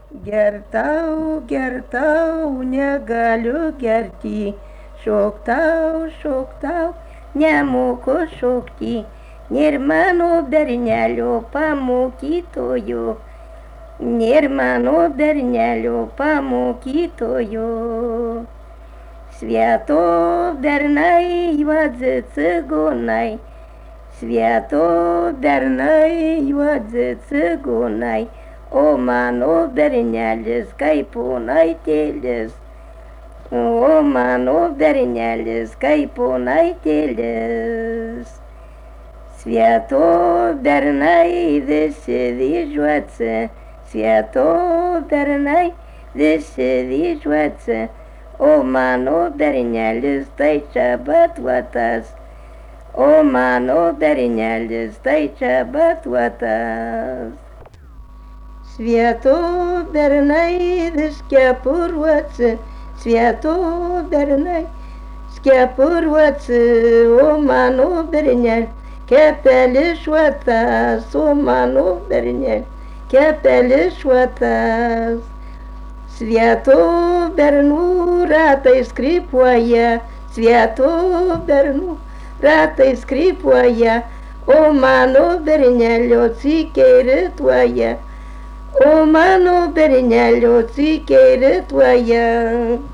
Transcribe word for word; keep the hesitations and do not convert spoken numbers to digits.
Gertau, gertau, negaliu gerti, šoktau, šoktau, nemoku šokti, nėr mano bernelio pamokytojo, nėr mano bernelio pamokytojo. Свято бернай juodzi cigonai, Свято bernai juodzi cigonai, o mano bernelis kaip ponaitėlis, o mano bernelis kaip ponaitėlis. Свято bernai visi vyžuoci, Свято bernai visi vyžuoci, o mano bernelis tai čia batuotas, o mano bernelis tai čia batuotas. Свято bernai vis kepuruoci, Свято bernai kepuruoci, o mano bernel kepelis šuotas, o mano bernel kepelis šuotas. Свято bernų ratai skrypuoja, Свято bernų ratai skrypuoja, o mano bernelio cykiai rituoja, o mano bernelio cykiai rituoja.